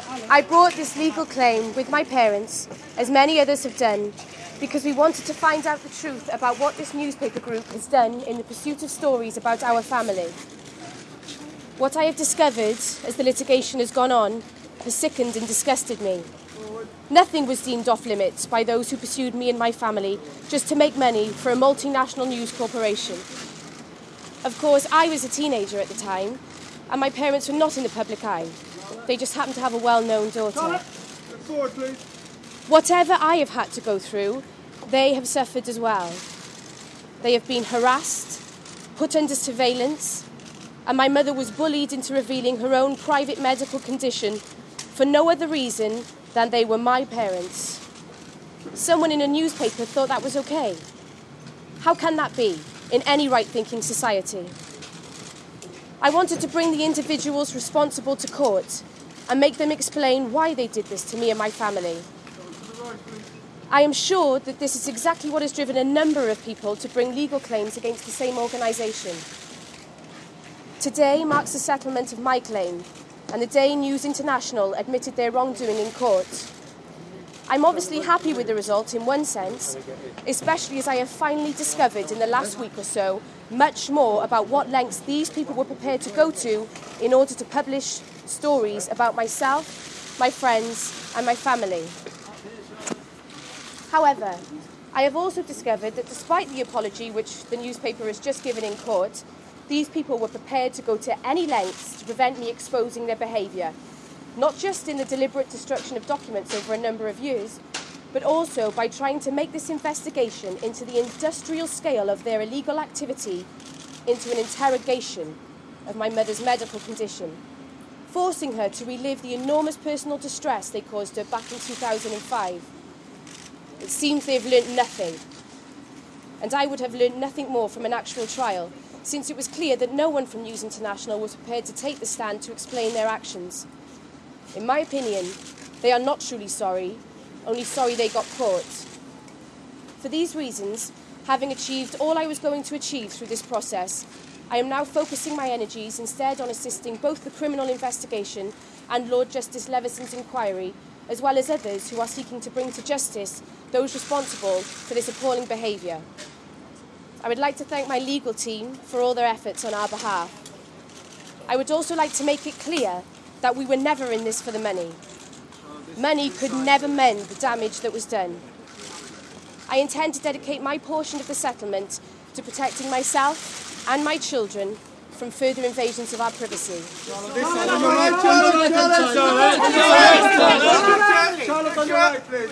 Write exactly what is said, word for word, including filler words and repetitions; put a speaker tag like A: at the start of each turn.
A: I brought this legal claim with my parents, as many others have done, because we wanted to find out the truth about what this newspaper group has done in the pursuit of stories about our family. What I have discovered as the litigation has gone on has sickened and disgusted me. Nothing was deemed off limits by those who pursued me and my family just to make money for a multinational news corporation. Of course, I was a teenager at the time, and my parents were not in the public eye. They just happened to have a well-known daughter.
B: Forward, please.
A: Whatever I have had to go through, they have suffered as well. They have been harassed, put under surveillance, and my mother was bullied into revealing her own private medical condition for no other reason than they were my parents. Someone in a newspaper thought that was okay. How can that be in any right-thinking society? I wanted to bring the individuals responsible to court and make them explain why they did this to me and my family. I am sure that this is exactly what has driven a number of people to bring legal claims against the same organisation. Today marks the settlement of my claim, and the day News International admitted their wrongdoing in court. I'm obviously happy with the result in one sense, especially as I have finally discovered in the last week or so much more about what lengths these people were prepared to go to in order to publish stories about myself, my friends, and my family. However, I have also discovered that despite the apology which the newspaper has just given in court, these people were prepared to go to any lengths to prevent me exposing their behaviour, not just in the deliberate destruction of documents over a number of years, but also by trying to make this investigation into the industrial scale of their illegal activity into an interrogation of my mother's medical condition, forcing her to relive the enormous personal distress they caused her back in two thousand five. It seems they have learnt nothing, and I would have learnt nothing more from an actual trial, since it was clear that no one from News International was prepared to take the stand to explain their actions. In my opinion, they are not truly sorry, only sorry they got caught. For these reasons, having achieved all I was going to achieve through this process, I am now focusing my energies instead on assisting both the criminal investigation and Lord Justice Levison's inquiry, as well as others who are seeking to bring to justice those responsible for this appalling behaviour. I would like to thank my legal team for all their efforts on our behalf. I would also like to make it clear that we were never in this for the money. Money could never mend the damage that was done. I intend to dedicate my portion of the settlement to protecting myself and my children from further invasions of our privacy.
B: Charlotte, on your right, please.